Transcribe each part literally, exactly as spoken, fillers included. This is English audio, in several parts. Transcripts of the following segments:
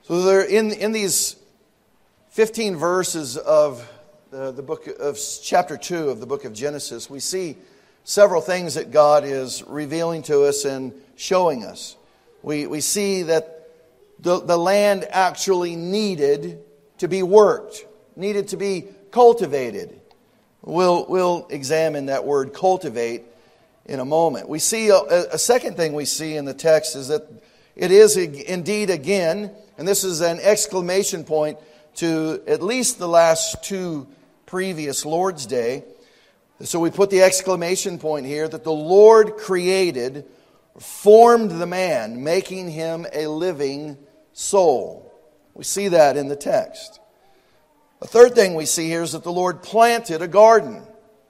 So there, in, in these fifteen verses of the, the book of chapter two of the book of Genesis, we see several things that God is revealing to us and showing us. We, we see that the, the land actually needed to be worked, needed to be cultivated. We'll, we'll examine that word cultivate in a moment. We see a, a second thing we see in the text is that it is indeed again, and this is an exclamation point to at least the last two previous Lord's Day. So we put the exclamation point here that the Lord created, formed the man, making him a living soul. We see that in the text. The third thing we see here is that the Lord planted a garden.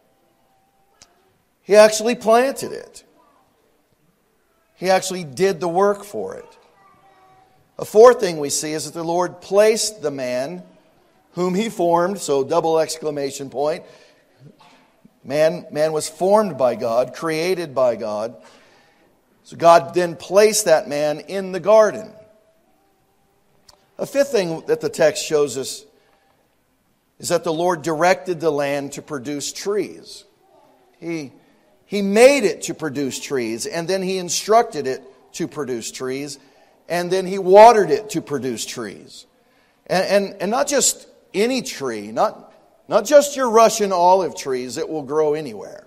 He actually planted it. He actually did the work for it. A fourth thing we see is that the Lord placed the man whom He formed, so double exclamation point. Man, man was formed by God, created by God. So God then placed that man in the garden. A fifth thing that the text shows us is that the Lord directed the land to produce trees. He He made it to produce trees, and then He instructed it to produce trees, and then He watered it to produce trees. And, and, and not just any tree, not, not just your Russian olive trees that will grow anywhere,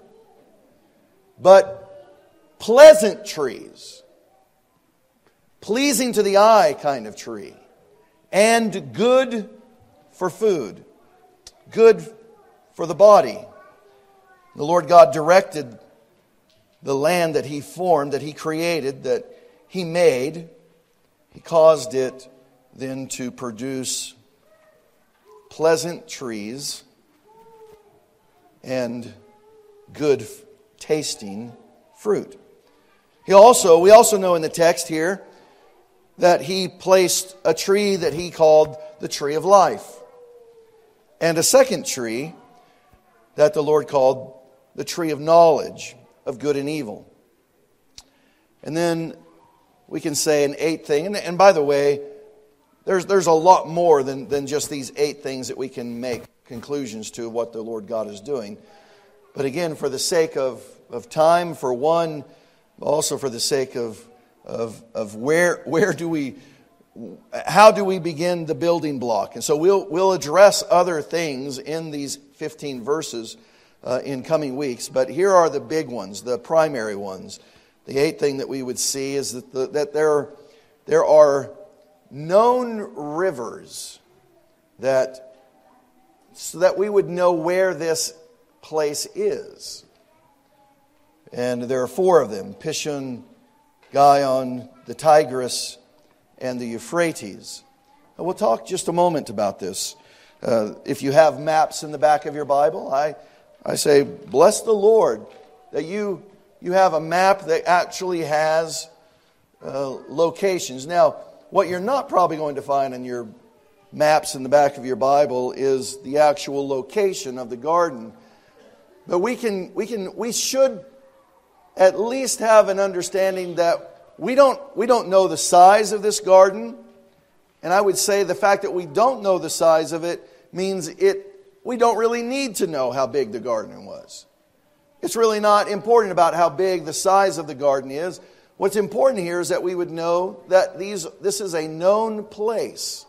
but pleasant trees, pleasing to the eye kind of tree, and good for food, good for the body. The Lord God directed the land that He formed, that He created, that He made. He caused it then to produce pleasant trees and good tasting fruit. He also, we also know in the text here that He placed a tree that He called the tree of life, and a second tree that the Lord called the tree of knowledge of good and evil. And then we can say an eighth thing, and, and by the way, there's there's a lot more than, than just these eight things that we can make conclusions to what the Lord God is doing. But again, for the sake of, of time, for one, also for the sake of of of where where do we how do we begin the building block? And so we'll we'll address other things in these fifteen verses Uh, in coming weeks, but here are the big ones, the primary ones. The eighth thing that we would see is that the, that there there are known rivers that so that we would know where this place is, and there are four of them: Pishon, Gihon, the Tigris, and the Euphrates. And we'll talk just a moment about this. Uh, if you have maps in the back of your Bible, I. I say, bless the Lord that you you have a map that actually has uh, locations. Now, what you're not probably going to find in your maps in the back of your Bible is the actual location of the garden. But we can we can we should at least have an understanding that we don't we don't know the size of this garden, and I would say the fact that we don't know the size of it means it. We don't really need to know how big the garden was. It's really not important about how big the size of the garden is. What's important here is that we would know that these this is a known place.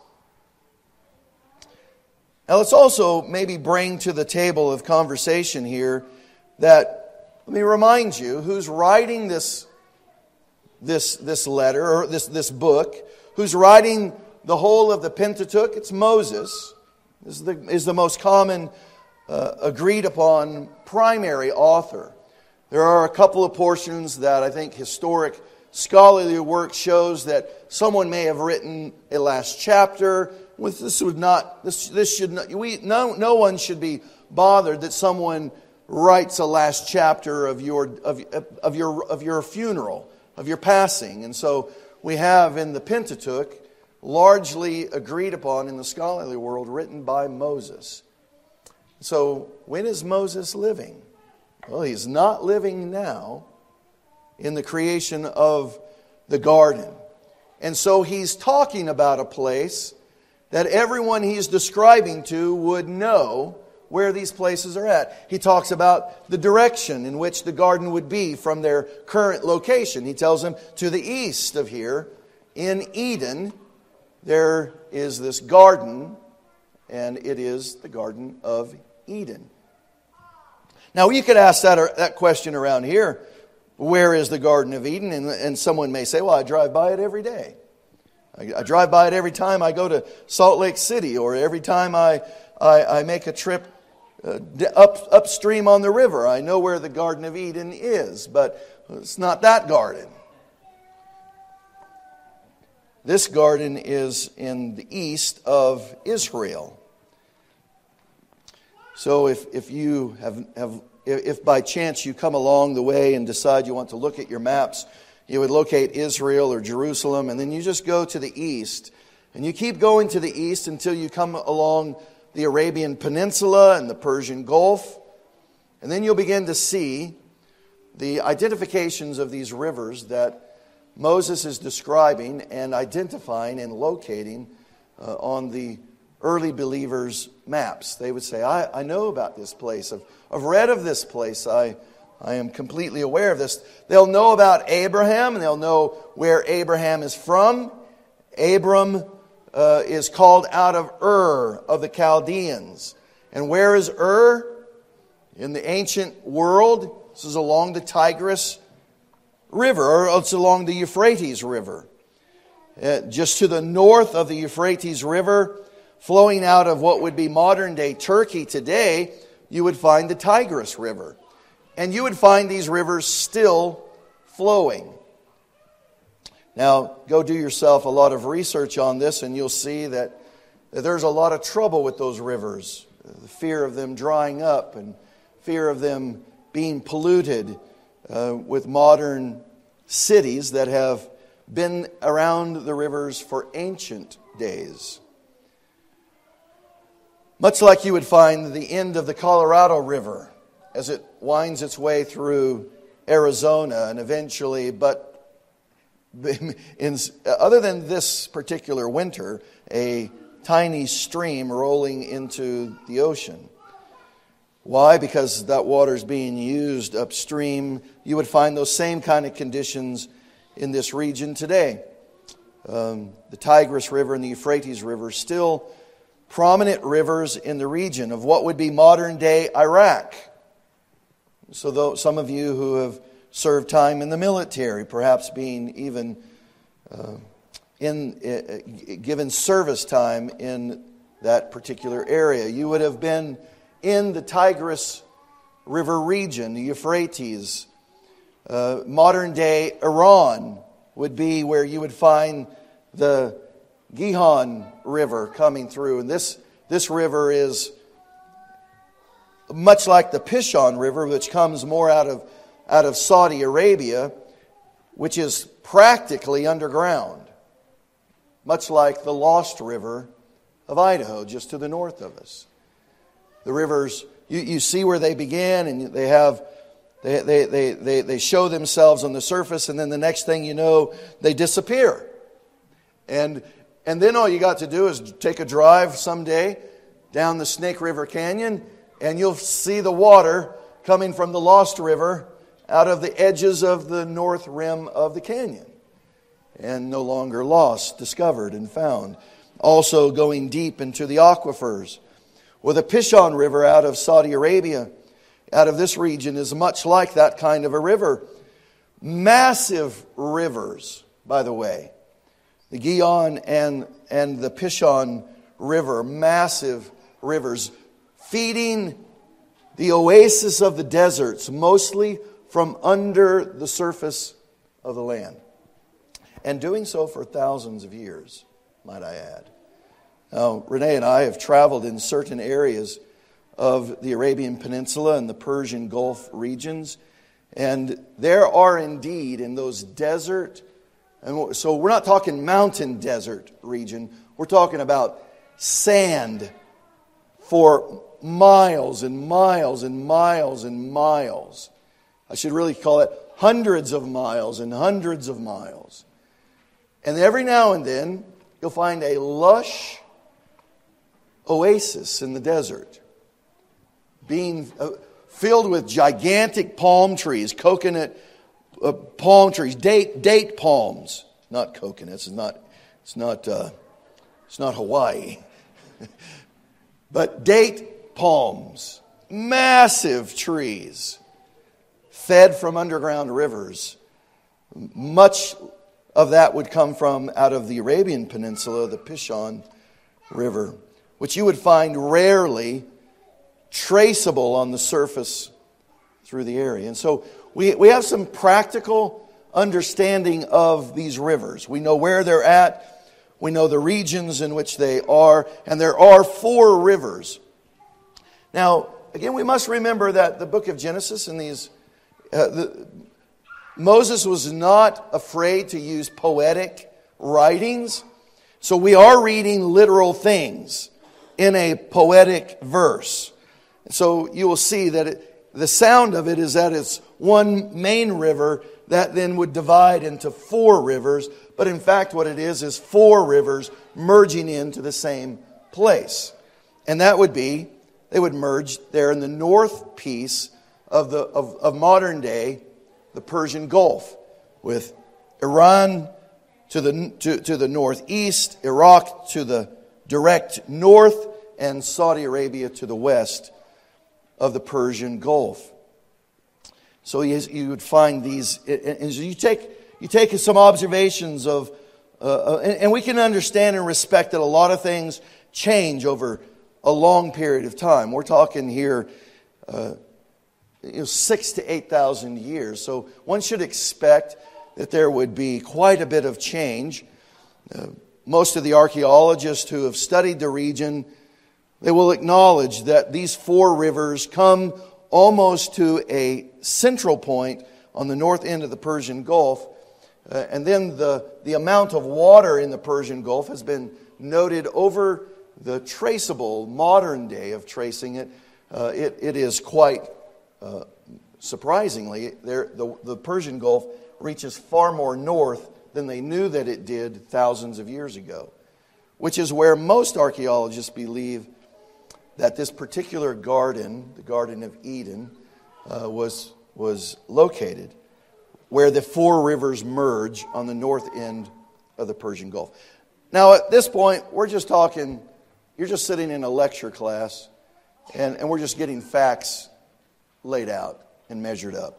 Now let's also maybe bring to the table of conversation here that, let me remind you, who's writing this, this, this letter, or this, this book, who's writing the whole of the Pentateuch? It's Moses. Is the, is the most common, uh, agreed upon primary author. There are a couple of portions that I think historic scholarly work shows that someone may have written a last chapter. With this would not this this should not we no no one should be bothered that someone writes a last chapter of your of of your of your funeral, of your passing. And so we have in the Pentateuch, largely agreed upon in the scholarly world, written by Moses. So when is Moses living? Well, he's not living now in the creation of the garden. And so he's talking about a place that everyone he's describing to would know where these places are at. He talks about the direction in which the garden would be from their current location. He tells them to the east of here, in Eden, there is this garden, and it is the Garden of Eden. Now, you could ask that, that question around here, where is the Garden of Eden? And, and someone may say, well, I drive by it every day. I, I drive by it every time I go to Salt Lake City, or every time I, I, I make a trip uh, up upstream on the river. I know where the Garden of Eden is, but it's not that garden. This garden is in the east of Israel. So if, if you have, have if by chance you come along the way and decide you want to look at your maps, you would locate Israel or Jerusalem, and then you just go to the east. And you keep going to the east until you come along the Arabian Peninsula and the Persian Gulf. And then you'll begin to see the identifications of these rivers that Moses is describing and identifying and locating uh, on the early believers' maps. They would say, I, I know about this place. I've, I've read of this place. I, I am completely aware of this. They'll know about Abraham, and they'll know where Abraham is from. Abram uh, is called out of Ur of the Chaldeans. And where is Ur? In the ancient world, this is along the Tigris River, or it's along the Euphrates River. Uh, just to the north of the Euphrates River, flowing out of what would be modern-day Turkey today, you would find the Tigris River. And you would find these rivers still flowing. Now, go do yourself a lot of research on this, and you'll see that, that there's a lot of trouble with those rivers. The fear of them drying up, and fear of them being polluted uh, with modern cities that have been around the rivers for ancient days. Much like you would find the end of the Colorado River as it winds its way through Arizona and eventually, but in, other than this particular winter, a tiny stream rolling into the ocean. Why? Because that water is being used upstream. You would find those same kind of conditions in this region today. Um, the Tigris River and the Euphrates River still prominent rivers in the region of what would be modern-day Iraq. So though some of you who have served time in the military, perhaps being even uh, in uh, given service time in that particular area, you would have been in the Tigris River region, the Euphrates. Uh, modern-day Iran would be where you would find the Gihon River coming through. And this, this river is much like the Pishon River, which comes more out of, out of Saudi Arabia, which is practically underground. Much like the Lost River of Idaho, just to the north of us. The rivers, you, you see where they began, and they have they, they, they, they, they show themselves on the surface, and then the next thing you know, they disappear. And And then all you got to do is take a drive someday down the Snake River Canyon, and you'll see the water coming from the Lost River out of the edges of the north rim of the canyon. And no longer lost, discovered and found. Also going deep into the aquifers. Or the Pishon River out of Saudi Arabia, out of this region, is much like that kind of a river. Massive rivers, by the way. The Gihon and, and the Pishon River, massive rivers, feeding the oasis of the deserts, mostly from under the surface of the land. And doing so for thousands of years, might I add. Now, Renee and I have traveled in certain areas of the Arabian Peninsula and the Persian Gulf regions, and there are indeed in those desert. And so we're not talking mountain desert region. We're talking about sand for miles and miles and miles and miles. I should really call it hundreds of miles and hundreds of miles. And every now and then, you'll find a lush oasis in the desert, being uh, filled with gigantic palm trees, coconut uh, palm trees, date date palms, not coconuts. It's not. It's not. Uh, it's not Hawaii, but date palms, massive trees, fed from underground rivers. Much of that would come from out of the Arabian Peninsula, the Pishon River, which you would find rarely traceable on the surface through the area. And so we, we have some practical understanding of these rivers. We know where they're at. We know the regions in which they are. And there are four rivers. Now, again, we must remember that the book of Genesis and these... Uh, the, Moses was not afraid to use poetic writings. So we are reading literal things in a poetic verse. So you will see that it, the sound of it is that it's one main river that then would divide into four rivers. But in fact what it is is four rivers merging into the same place. And that would be, they would merge there in the north piece of the of, of modern day, the Persian Gulf, with Iran to the to, to the northeast, Iraq to the direct north, and Saudi Arabia to the west of the Persian Gulf. So you would find these, and you take you take some observations of, uh, and we can understand and respect that a lot of things change over a long period of time. We're talking here. Uh, You know, six to eight thousand years. So one should expect that there would be quite a bit of change. Uh, most of the archaeologists who have studied the region, they will acknowledge that these four rivers come almost to a central point on the north end of the Persian Gulf. Uh, and then the, the amount of water in the Persian Gulf has been noted over the traceable modern day of tracing it. Uh, it, it is quite Uh, surprisingly, there, the, the Persian Gulf reaches far more north than they knew that it did thousands of years ago, which is where most archaeologists believe that this particular garden, the Garden of Eden, uh, was, was located, where the four rivers merge on the north end of the Persian Gulf. Now, at this point, we're just talking, you're just sitting in a lecture class, and, and we're just getting facts laid out and measured up.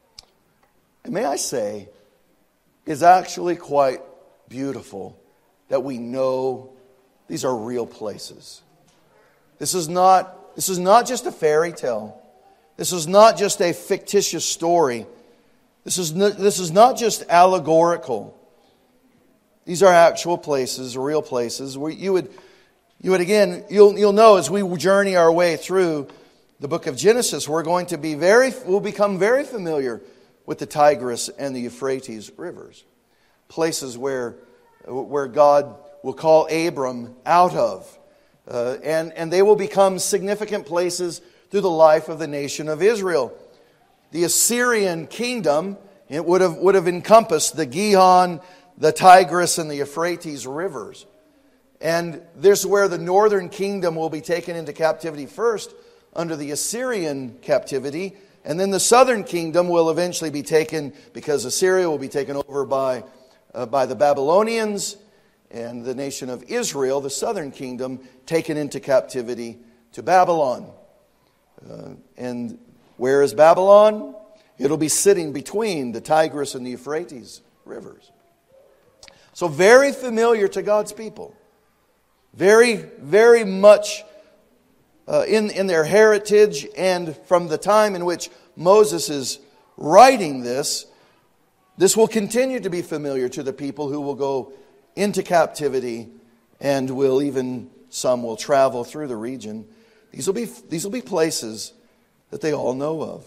And may I say, it's actually quite beautiful that we know these are real places. This is not, this is not just a fairy tale. This is not just a fictitious story. This is not, this is not just allegorical. These are actual places, real places where you would, you would again, you'll, you'll know as we journey our way through the book of Genesis, we're going to be very, we'll become very familiar with the Tigris and the Euphrates rivers. Places where, where God will call Abram out of. Uh, and, and they will become significant places through the life of the nation of Israel. The Assyrian kingdom, it would have, would have encompassed the Gihon, the Tigris, and the Euphrates rivers. And this is where the northern kingdom will be taken into captivity first, under the Assyrian captivity, and then the southern kingdom will eventually be taken, because Assyria will be taken over by, uh, by the Babylonians, and the nation of Israel, the southern kingdom, taken into captivity to Babylon. Uh, and where is Babylon? It'll be sitting between the Tigris and the Euphrates rivers. So very familiar to God's people. Very, very much Uh, in, in their heritage, and from the time in which Moses is writing this, this will continue to be familiar to the people who will go into captivity, and will even, some will travel through the region. These will be, these will be places that they all know of.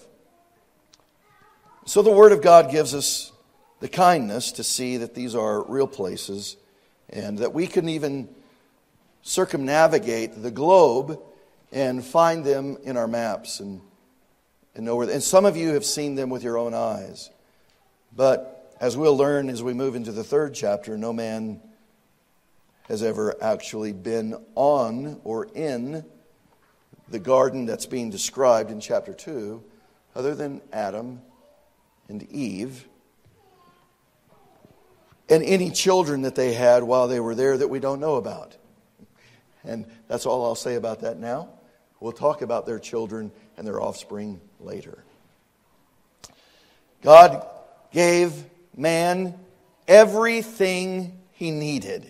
So the Word of God gives us the kindness to see that these are real places, and that we can even circumnavigate the globe and find them in our maps and, and know where. And some of you have seen them with your own eyes. But As we'll learn as we move into the third chapter, no man has ever actually been on or in the garden that's being described in chapter two, other than Adam and Eve, and any children that they had while they were there that we don't know about. And that's all I'll say about that now. We'll talk about their children and their offspring later. God gave man everything he needed.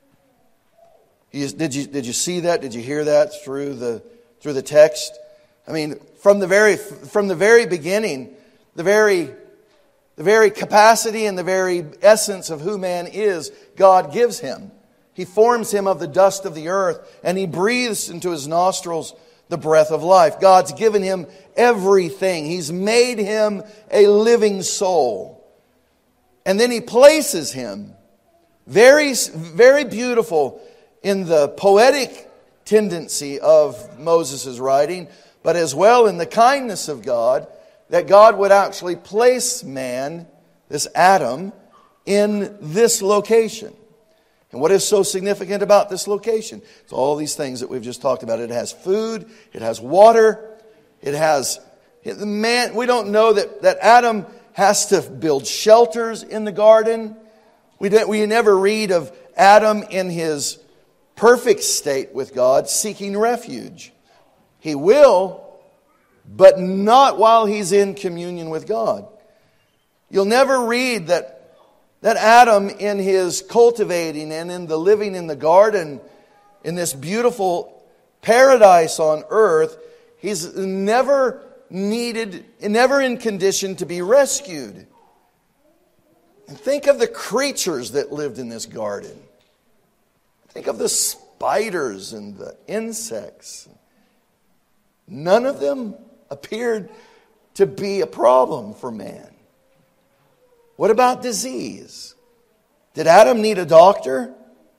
Did you, did you see that? Did you hear that through the through the text? I mean, from the very from the very beginning, the very the very capacity and the very essence of who man is, God gives him. He forms him of the dust of the earth, and He breathes into his nostrils the breath of life. God's given him everything. He's made him a living soul. And then He places him, very, very beautiful in the poetic tendency of Moses' writing, but as well in the kindness of God, that God would actually place man, this Adam, in this location. And what is so significant about this location? It's all these things that we've just talked about. It has food, it has water, it has man. We don't know that, that Adam has to build shelters in the garden. We don't, we never read of Adam in his perfect state with God seeking refuge. He will, but not while he's in communion with God. You'll never read that That Adam, in his cultivating and in the living in the garden, in this beautiful paradise on earth, he's never needed, never in condition to be rescued. And think of the creatures that lived in this garden. Think of the spiders and the insects. None of them appeared to be a problem for man. What about disease? Did Adam need a doctor?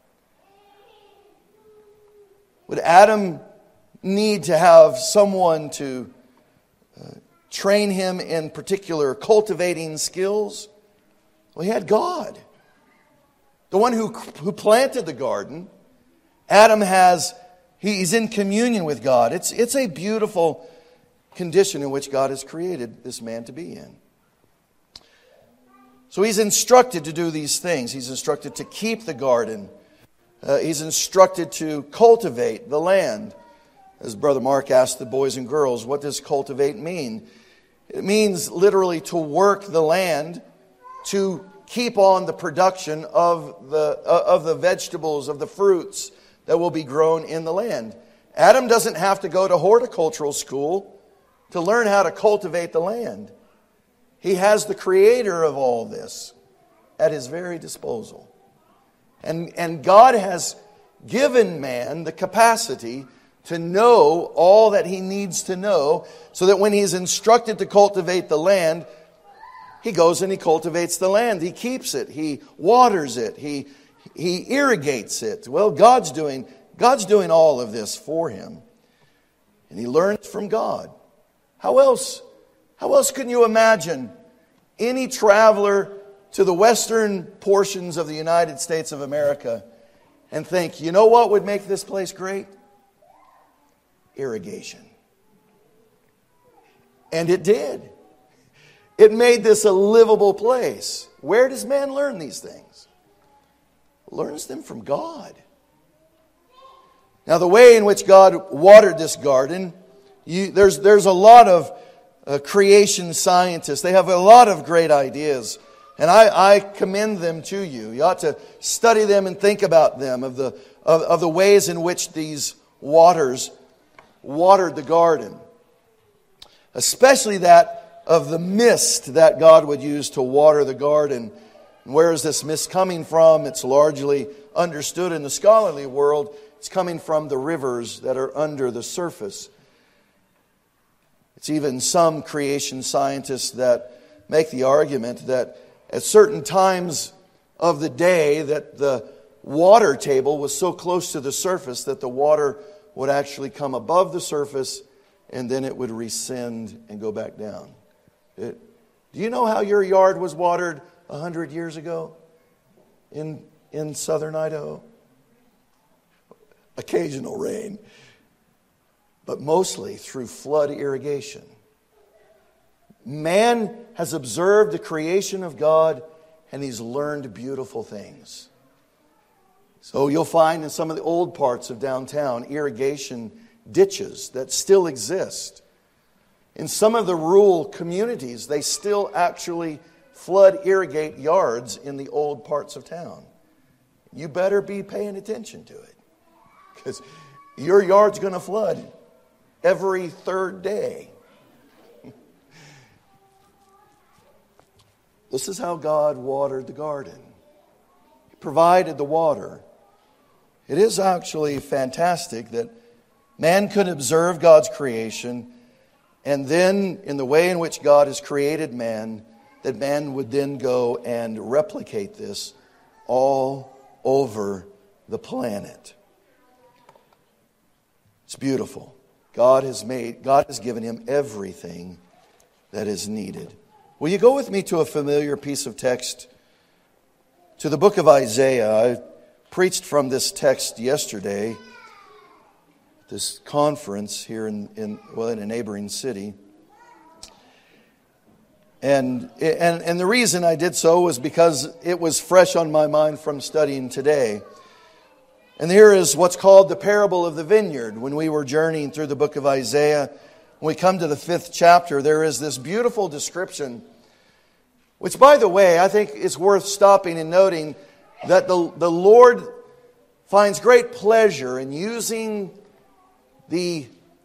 Would Adam need to have someone to uh, train him in particular cultivating skills? Well, he had God. The one who, who planted the garden. Adam has, he's in communion with God. It's, it's a beautiful condition in which God has created this man to be in. So he's instructed to do these things. He's instructed to keep the garden. Uh, he's instructed to cultivate the land. As Brother Mark asked the boys and girls, what does cultivate mean? It means literally to work the land, to keep on the production of the, uh, of the vegetables, of the fruits that will be grown in the land. Adam doesn't have to go to horticultural school to learn how to cultivate the land. He has the creator of all this at his very disposal. And, and God has given man the capacity to know all that he needs to know, so that when he's instructed to cultivate the land, he goes and he cultivates the land. He keeps it. He waters it. He, he irrigates it. Well, God's doing, God's doing all of this for him. And he learns from God. How else? How else can you imagine any traveler to the western portions of the United States of America and think, you know what would make this place great? Irrigation. And it did. It made this a livable place. Where does man learn these things? Learns them from God. Now, the way in which God watered this garden, you, there's, there's a lot of Uh, creation scientists. They have a lot of great ideas. And I, I commend them to you. You ought to study them and think about them, of the, of, of the ways in which these waters watered the garden. Especially that of the mist that God would use to water the garden. And where is this mist coming from? It's largely understood in the scholarly world. It's coming from the rivers that are under the surface. It's even some creation scientists that make the argument that at certain times of the day that the water table was so close to the surface that the water would actually come above the surface and then it would rescind and go back down. It, do you know how your yard was watered a hundred years ago in, in southern Idaho? Occasional rain, but mostly through flood irrigation. Man has observed the creation of God, and he's learned beautiful things. So you'll find in some of the old parts of downtown irrigation ditches that still exist. In some of the rural communities, they still actually flood irrigate yards in the old parts of town. You better be paying attention to it, because your yard's going to flood every third day. This is how God watered the garden. He provided the water. It is actually fantastic that man could observe God's creation, and then in the way in which God has created man, that man would then go and replicate this all over the planet. It's beautiful. God has made, God has given him everything that is needed. Will you go with me to a familiar piece of text? To the book of Isaiah. I preached from this text yesterday, this conference here in, in well in a neighboring city. And, and, and the reason I did so was because it was fresh on my mind from studying today. And here is what's called the parable of the vineyard. When we were journeying through the book of Isaiah, when we come to the fifth chapter, there is this beautiful description, which, by the way, I think it's worth stopping and noting that the, the Lord finds great pleasure in using the,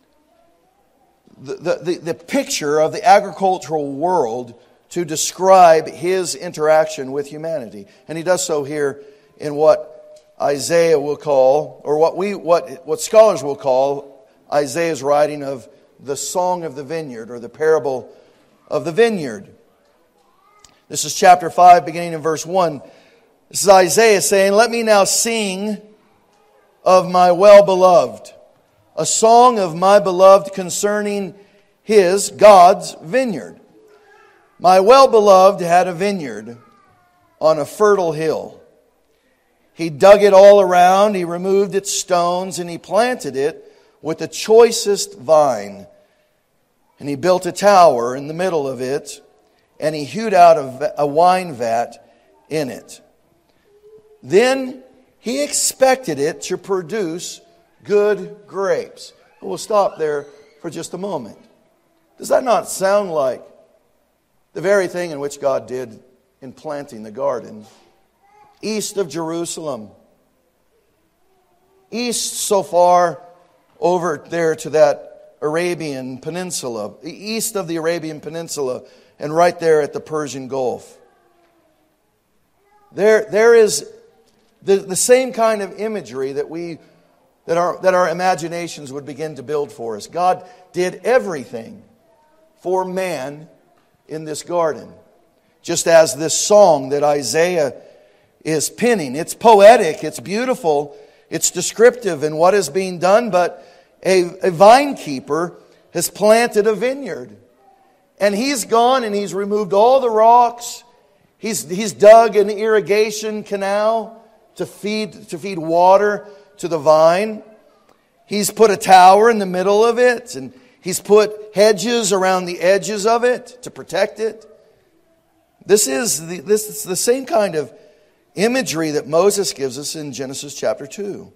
the, the, the picture of the agricultural world to describe his interaction with humanity. And he does so here in what Isaiah will call, or what we what what scholars will call, Isaiah's writing of the Song of the Vineyard, or the parable of the vineyard. This is chapter five, beginning in verse one. This is Isaiah saying, "Let me now sing of my well-beloved, a song of my beloved concerning his, God's, vineyard. My well-beloved had a vineyard on a fertile hill. He dug it all around, he removed its stones, and he planted it with the choicest vine. And he built a tower in the middle of it, and he hewed out a, a wine vat in it. Then he expected it to produce good grapes." We'll stop there for just a moment. Does that not sound like the very thing in which God did in planting the garden east of Jerusalem? East so far over there to that Arabian Peninsula, east of the Arabian Peninsula, and right there at the Persian Gulf. There, there is the, the same kind of imagery that we that our that our imaginations would begin to build for us. God did everything for man in this garden. Just as this song that Isaiah is penning. It's poetic, it's beautiful, it's descriptive in what is being done, but a, a vine keeper has planted a vineyard. And he's gone and he's removed all the rocks. He's, he's dug an irrigation canal to feed, to feed water to the vine. He's put a tower in the middle of it, and he's put hedges around the edges of it to protect it. This is the, this is the same kind of imagery that Moses gives us in Genesis chapter two.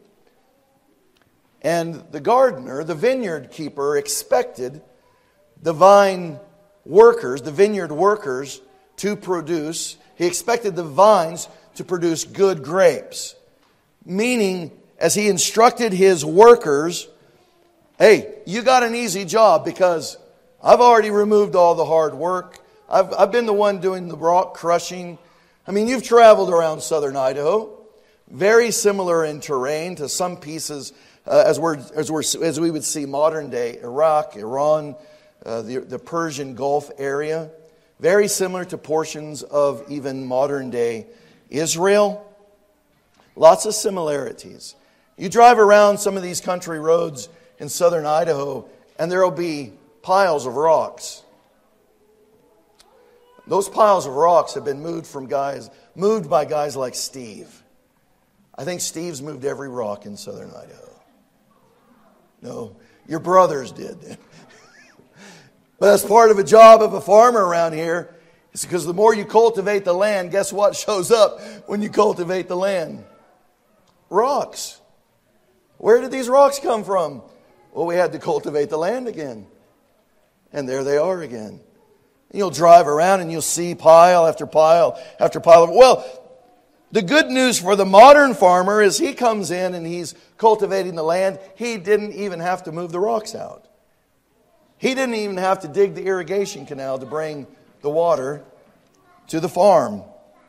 And the gardener, the vineyard keeper, expected the vine workers, the vineyard workers, to produce, he expected the vines to produce good grapes. Meaning, as he instructed his workers, hey, you got an easy job because I've already removed all the hard work. I've, I've been the one doing the rock crushing. I mean, you've traveled around southern Idaho. Very similar in terrain to some pieces, uh, as, we're, as, we're, as we would see modern day Iraq, Iran, uh, the, the Persian Gulf area. Very similar to portions of even modern day Israel. Lots of similarities. You drive around some of these country roads in southern Idaho, and there will be piles of rocks. Those piles of rocks have been moved from guys, moved by guys like Steve. I think Steve's moved every rock in southern Idaho. No, your brothers did. But that's part of a job of a farmer around here. It's because the more you cultivate the land, guess what shows up when you cultivate the land? Rocks. Where did these rocks come from? Well, we had to cultivate the land again. And there they are again. You'll drive around and you'll see pile after pile after pile. Well, the good news for the modern farmer is he comes in and he's cultivating the land. He didn't even have to move the rocks out. He didn't even have to dig the irrigation canal to bring the water to the farm.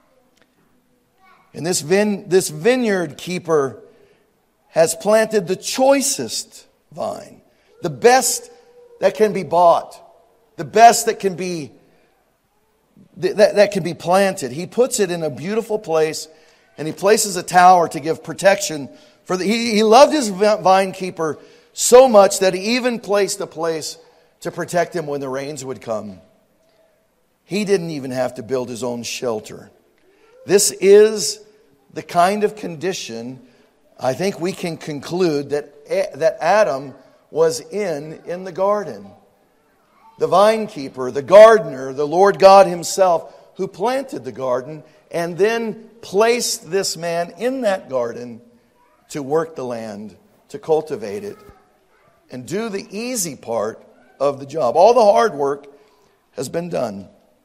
And this vine, this vineyard keeper has planted the choicest vine, the best that can be bought, the best that can be that, that can be planted. He puts it in a beautiful place, and he places a tower to give protection for the. He, he loved his vine keeper so much that he even placed a place to protect him when the rains would come. He didn't even have to build his own shelter. This is the kind of condition I think we can conclude that, that Adam was in in the garden. The vine keeper, the gardener, the Lord God himself who planted the garden and then placed this man in that garden to work the land, to cultivate it, and do the easy part of the job. All the hard work has been done.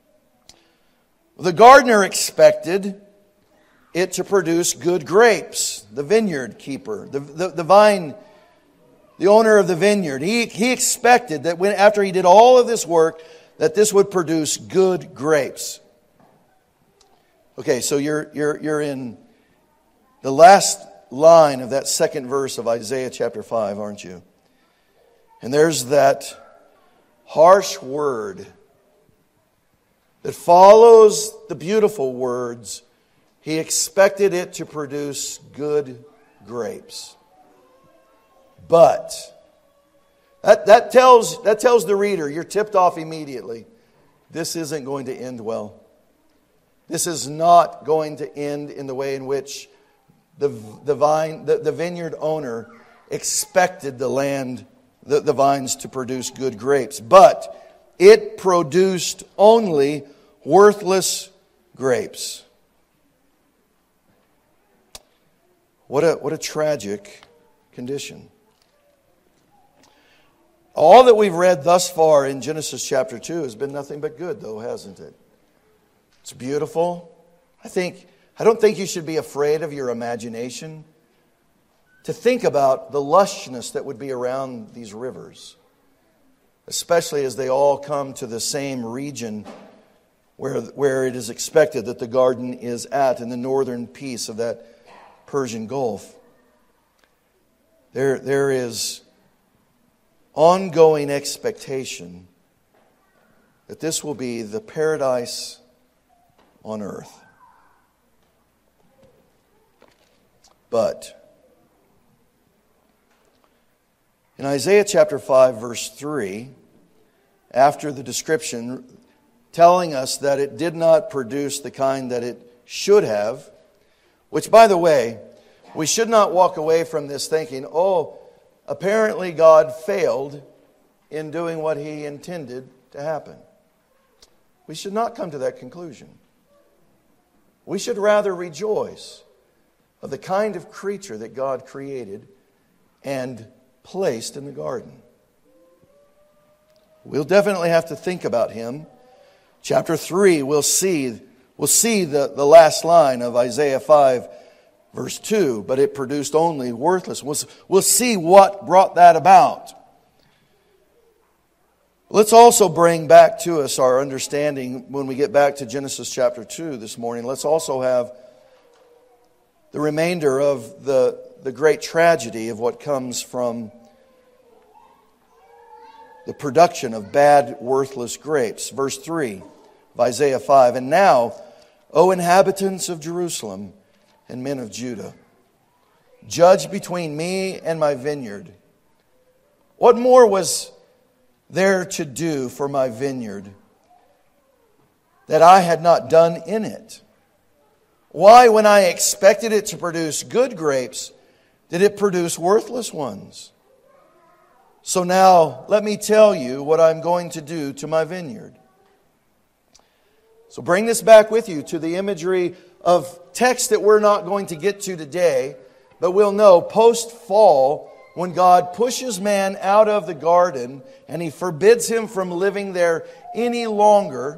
The gardener expected it to produce good grapes. The vineyard keeper, the, the, the vine, the owner of the vineyard, he, he expected that when after he did all of this work, that this would produce good grapes. Okay, so you're you're you're in the last line of that second verse of Isaiah chapter five, aren't you? And there's that harsh word that follows the beautiful words. He expected it to produce good grapes. But that, that tells that tells the reader, you're tipped off immediately. This isn't going to end well. This is not going to end in the way in which the, the vine, the, the vineyard owner expected the land, the, the vines to produce good grapes. But it produced only worthless grapes. What a, what a tragic condition. All that we've read thus far in Genesis chapter two has been nothing but good, though, hasn't it? It's beautiful. I think I don't think you should be afraid of your imagination to think about the lushness that would be around these rivers, especially as they all come to the same region where, where it is expected that the garden is at, in the northern piece of that Persian Gulf. There, there is ongoing expectation that this will be the paradise on earth. But in Isaiah chapter five, verse three, after the description telling us that it did not produce the kind that it should have, which, by the way, we should not walk away from this thinking, oh, apparently God failed in doing what He intended to happen. We should not come to that conclusion. We should rather rejoice of the kind of creature that God created and placed in the garden. We'll definitely have to think about him. Chapter three, we'll see, we'll see the, the last line of Isaiah five, verse two, but it produced only worthless. We'll, we'll see what brought that about. Let's also bring back to us our understanding when we get back to Genesis chapter two this morning. Let's also have the remainder of the, the great tragedy of what comes from the production of bad, worthless grapes. Verse three of Isaiah five, and now, O inhabitants of Jerusalem and men of Judah, judge between me and my vineyard. What more was there to do for my vineyard that I had not done in it? Why, when I expected it to produce good grapes, did it produce worthless ones? So now, let me tell you what I'm going to do to my vineyard. So bring this back with you to the imagery of text that we're not going to get to today, but we'll know post-fall, when God pushes man out of the garden and He forbids him from living there any longer.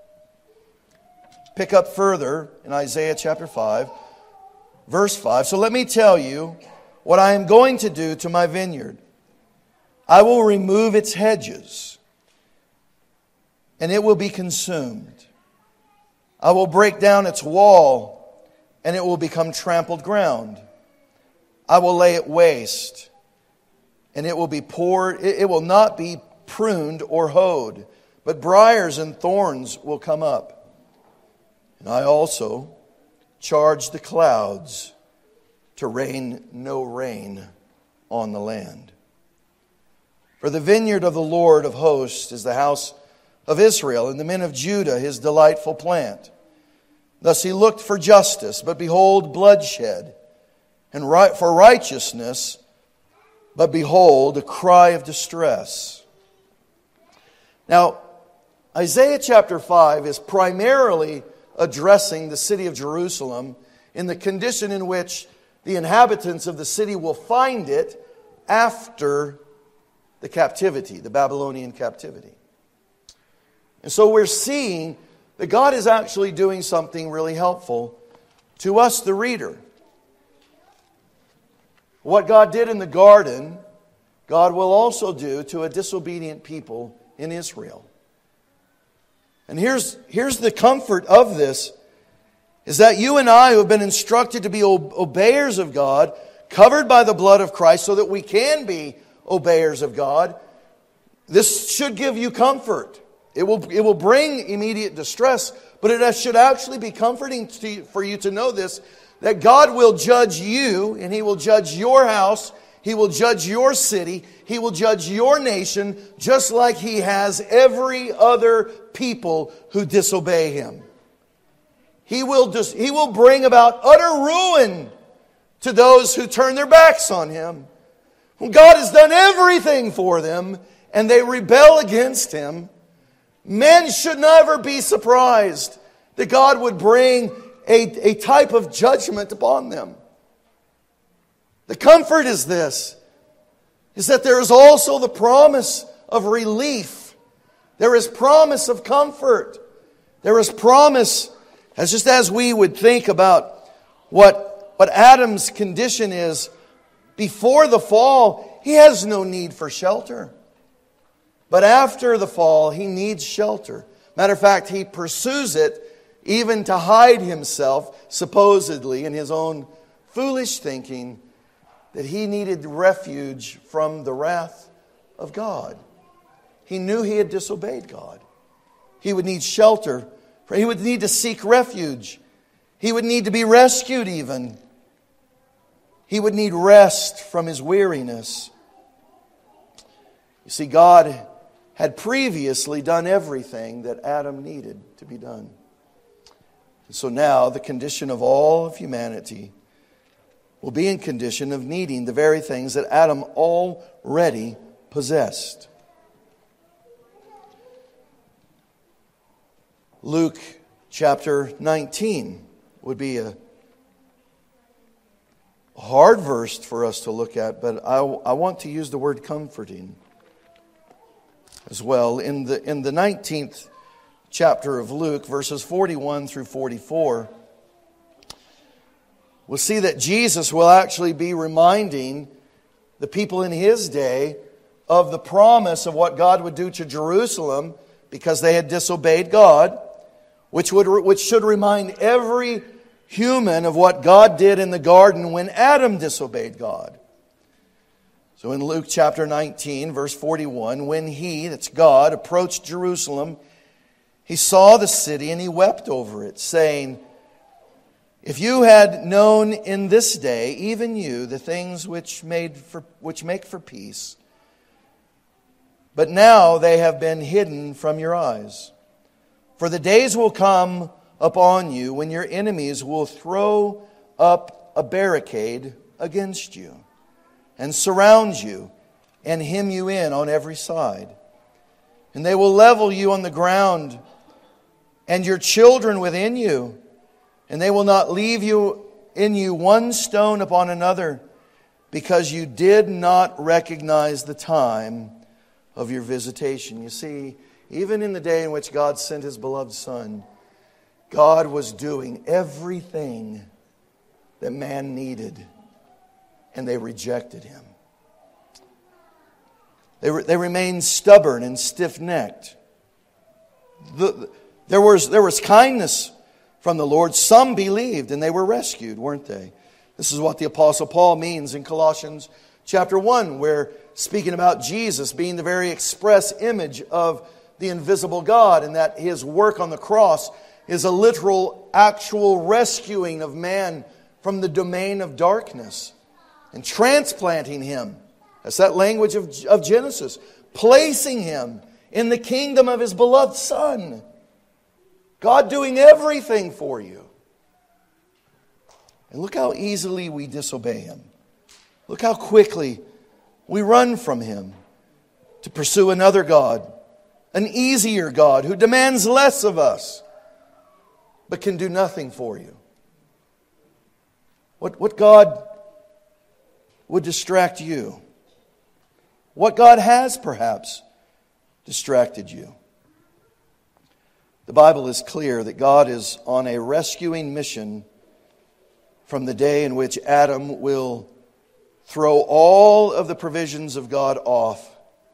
Pick up further in Isaiah chapter five, verse five. So let me tell you what I am going to do to my vineyard. I will remove its hedges, and it will be consumed. I will break down its wall, and it will become trampled ground. I will lay it waste, and it will be poured. It will not be pruned or hoed, but briars and thorns will come up. And I also charge the clouds to rain no rain on the land. For the vineyard of the Lord of hosts is the house of Israel, and the men of Judah his delightful plant. Thus he looked for justice, but behold bloodshed, and right for righteousness, but behold a cry of distress. Now, Isaiah chapter five is primarily addressing the city of Jerusalem in the condition in which the inhabitants of the city will find it after the captivity, the Babylonian captivity. And so we're seeing that God is actually doing something really helpful to us, the reader. What God did in the garden, God will also do to a disobedient people in Israel. And here's, here's the comfort of this, is that you and I who have been instructed to be obeyers of God, covered by the blood of Christ so that we can be obeyers of God, this should give you comfort. It will, it will bring immediate distress, but it should actually be comforting to you, for you to know this, that God will judge you, and He will judge your house, He will judge your city, He will judge your nation, just like He has every other people who disobey Him. He will, just, he will bring about utter ruin to those who turn their backs on Him. When God has done everything for them, and they rebel against Him, men should never be surprised that God would bring a, a type of judgment upon them. The comfort is this, is that there is also the promise of relief. There is promise of comfort. There is promise, as just as we would think about what, what Adam's condition is before the fall, he has no need for shelter. But after the fall, he needs shelter. Matter of fact, he pursues it even to hide himself, supposedly, in his own foolish thinking, that he needed refuge from the wrath of God. He knew he had disobeyed God. He would need shelter. He would need to seek refuge. He would need to be rescued even. He would need rest from his weariness. You see, God had previously done everything that Adam needed to be done. And so now the condition of all of humanity will be in condition of needing the very things that Adam already possessed. Luke chapter nineteen would be a hard verse for us to look at, but I, I want to use the word comforting as well. In the, in the nineteenth chapter of Luke, verses forty-one through forty-four, we'll see that Jesus will actually be reminding the people in His day of the promise of what God would do to Jerusalem because they had disobeyed God, which would which should remind every human of what God did in the garden when Adam disobeyed God. So in Luke chapter nineteen, verse forty-one, when He, that's God, approached Jerusalem, He saw the city and He wept over it, saying, "If you had known in this day, even you, the things which made for which make for peace, but now they have been hidden from your eyes. For the days will come upon you when your enemies will throw up a barricade against you and surround you and hem you in on every side. And they will level you on the ground and your children within you, and they will not leave you in you one stone upon another, because you did not recognize the time of your visitation. You see, even in the day in which God sent His beloved Son, God was doing everything that man needed, and they rejected Him. They, re- they remained stubborn and stiff-necked. The, there was, there was kindness from the Lord. Some believed, and they were rescued, weren't they? This is what the Apostle Paul means in Colossians chapter one, where speaking about Jesus being the very express image of the invisible God, and that His work on the cross is a literal, actual rescuing of man from the domain of darkness and transplanting him. That's that language of, of Genesis. Placing him in the kingdom of His beloved Son. God doing everything for you. And look how easily we disobey Him. Look how quickly we run from Him to pursue another God, an easier God who demands less of us, but can do nothing for you. What, what God would distract you? What God has perhaps distracted you? The Bible is clear that God is on a rescuing mission from the day in which Adam will throw all of the provisions of God off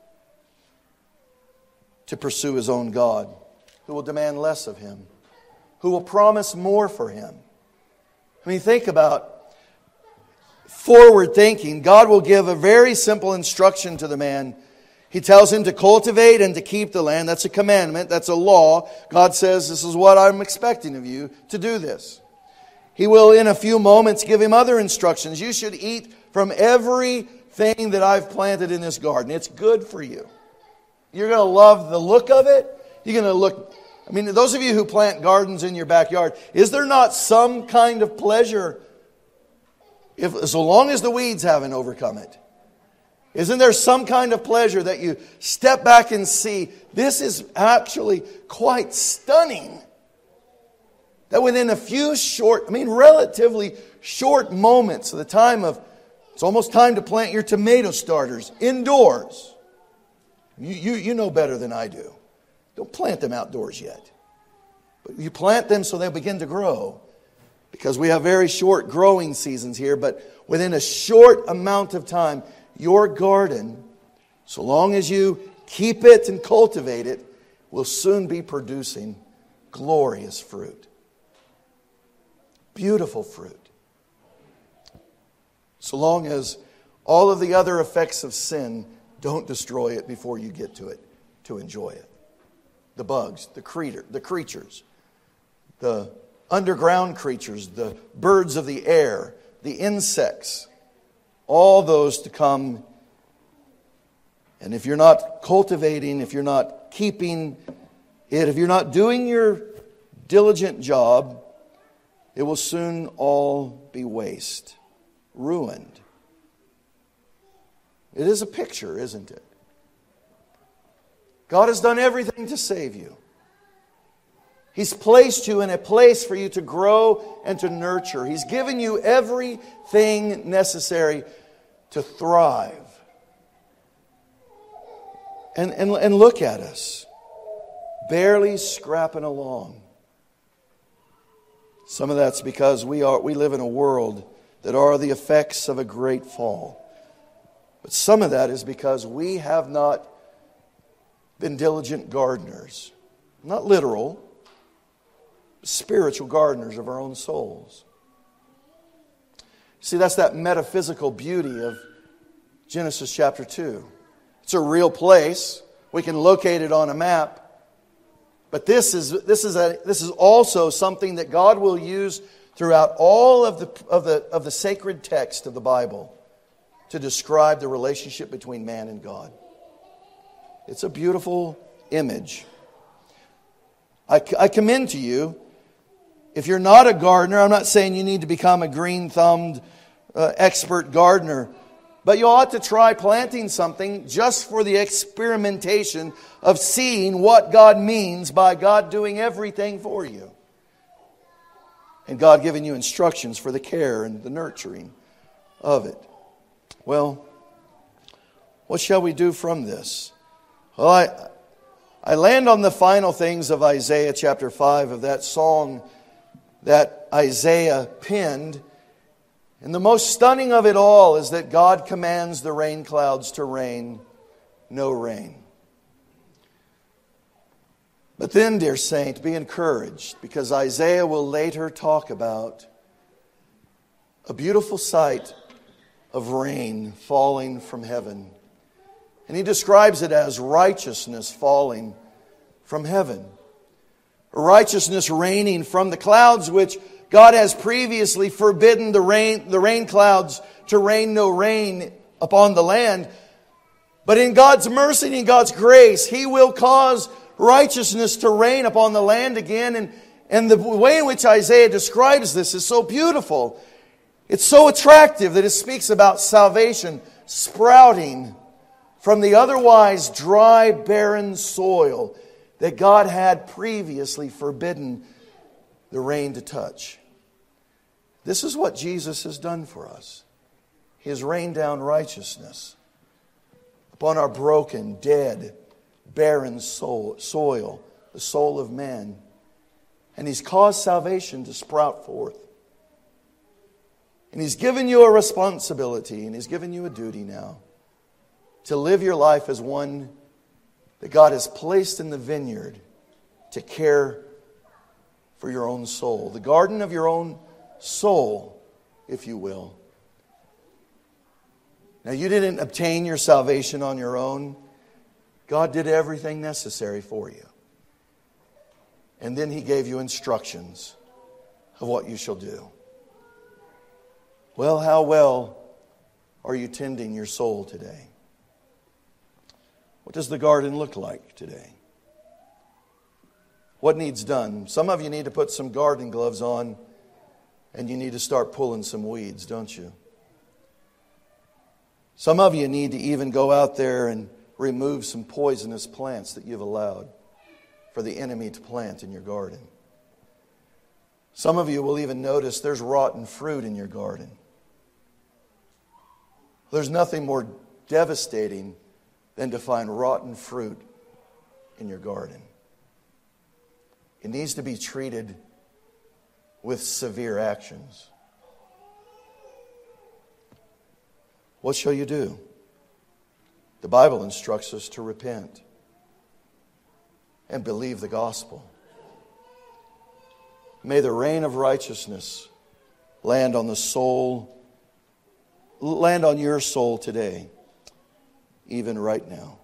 to pursue his own God, who will demand less of him, who will promise more for him. I mean, think about forward thinking. God will give a very simple instruction to the man. He tells him to cultivate and to keep the land. That's a commandment. That's a law. God says, this is what I'm expecting of you, to do this. He will in a few moments give him other instructions. You should eat from everything that I've planted in this garden. It's good for you. You're going to love the look of it. You're going to look... I mean, those of you who plant gardens in your backyard, is there not some kind of pleasure, if so long as the weeds haven't overcome it? Isn't there some kind of pleasure that you step back and see, this is actually quite stunning? That within a few short, I mean relatively short moments, of the time of, it's almost time to plant your tomato starters indoors. You, you, you know better than I do. Don't plant them outdoors yet. But you plant them so they'll begin to grow. Because we have very short growing seasons here, but within a short amount of time, your garden, so long as you keep it and cultivate it, will soon be producing glorious fruit. Beautiful fruit. So long as all of the other effects of sin don't destroy it before you get to it to enjoy it. The bugs, the creature, the creatures, the underground creatures, the birds of the air, the insects, all those to come. And if you're not cultivating, if you're not keeping it, if you're not doing your diligent job, it will soon all be waste, ruined. It is a picture, isn't it? God has done everything to save you. He's placed you in a place for you to grow and to nurture. He's given you everything necessary to thrive. And, and, and look at us, barely scrapping along. Some of that's because we are we live in a world that are the effects of a great fall. But some of that is because we have not been diligent gardeners. Not literal, spiritual gardeners of our own souls. See, that's that metaphysical beauty of Genesis chapter two. It's a real place. We can locate it on a map. But this is this is a this is also something that God will use throughout all of the of the of the sacred text of the Bible to describe the relationship between man and God. It's a beautiful image. I, I commend to you, if you're not a gardener, I'm not saying you need to become a green-thumbed uh, expert gardener, but you ought to try planting something just for the experimentation of seeing what God means by God doing everything for you. And God giving you instructions for the care and the nurturing of it. Well, what shall we do from this? Well, I, I land on the final things of Isaiah chapter five, of that song that Isaiah penned. And the most stunning of it all is that God commands the rain clouds to rain no rain. But then, dear saint, be encouraged, because Isaiah will later talk about a beautiful sight of rain falling from heaven. And he describes it as righteousness falling from heaven. Righteousness raining from the clouds, which God has previously forbidden the rain, the rain clouds to rain no rain upon the land. But in God's mercy and in God's grace, He will cause righteousness to reign upon the land again. And, and the way in which Isaiah describes this is so beautiful. It's so attractive that it speaks about salvation sprouting from the otherwise dry, barren soil that God had previously forbidden the rain to touch. This is what Jesus has done for us. He has rained down righteousness upon our broken, dead, barren soul, soil, the soul of man. And He's caused salvation to sprout forth. And He's given you a responsibility, and He's given you a duty now to live your life as one that God has placed in the vineyard to care for your own soul. The garden of your own soul, if you will. Now, you didn't obtain your salvation on your own. God did everything necessary for you. And then He gave you instructions of what you shall do. Well, how well are you tending your soul today? What does the garden look like today? What needs done? Some of you need to put some garden gloves on, and you need to start pulling some weeds, don't you? Some of you need to even go out there and remove some poisonous plants that you've allowed for the enemy to plant in your garden. Some of you will even notice there's rotten fruit in your garden. There's nothing more devastating than to find rotten fruit in your garden. It needs to be treated with severe actions. What shall you do? The Bible instructs us to repent and believe the gospel. May the rain of righteousness land on the soul, land on your soul today, even right now.